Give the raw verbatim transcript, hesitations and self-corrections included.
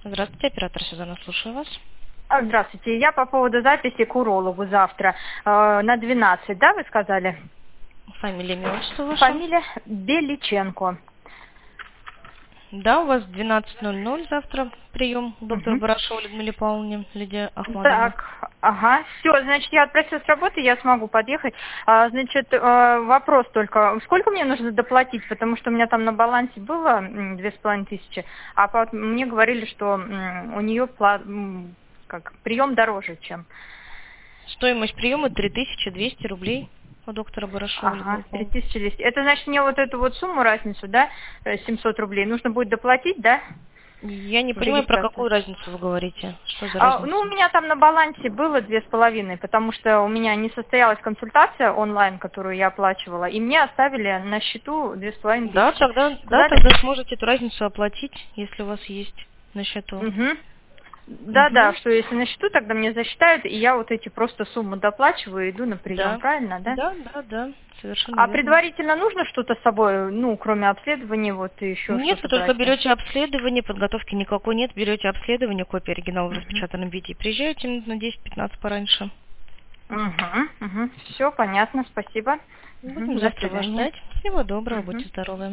Здравствуйте, оператор Сюзанна, слушаю вас. А, Здравствуйте. Я по поводу записи к урологу завтра э, на двенадцать, да, вы сказали? Фамилия, имя, отчество ваше? Фамилия Беличенко. Да, у вас двенадцать ноль ноль завтра прием у доктора Мгм. Барашова Людмилы Павловны, Лидия Ахмадовна. Так, ага, все, значит, я отпросила с работы, я смогу подъехать. А, значит, э, вопрос только, сколько мне нужно доплатить, потому что у меня там на балансе было м, две с половиной тысячи, а по- мне говорили, что м, у нее как прием дороже, чем. Стоимость приема три тысячи двести рублей у доктора Барашова Ага, Людмилы три Павловны. тысячи двести. Это значит, мне вот эту вот сумму, разницу, да, э, семьсот рублей, нужно будет доплатить, да, Я не в понимаю, про регистрацию? какую разницу вы говорите. Что за А, ну, у разница? меня там на балансе было две с половиной, потому что у меня не состоялась консультация онлайн, которую я оплачивала, и мне оставили на счету две с половиной Да, тысячи. тогда, да, Сказали, тогда сможете эту разницу оплатить, если у вас есть на счету. угу. Да-да, Угу. что если на счету, тогда мне засчитают, и я вот эти просто суммы доплачиваю и иду на прием, Да. правильно, да? Да, да, да, совершенно А верно. предварительно нужно что-то с собой, ну, кроме обследования, вот и еще Нет, что-то вы только брать? берете обследование, подготовки никакой нет, берете обследование, копия оригинала в Угу. распечатанном виде и приезжаете минут на десять-пятнадцать пораньше. Угу, угу. Все понятно, спасибо. Угу. Будем До завтра вас свидания. ждать. Всего доброго, Угу. будьте здоровы.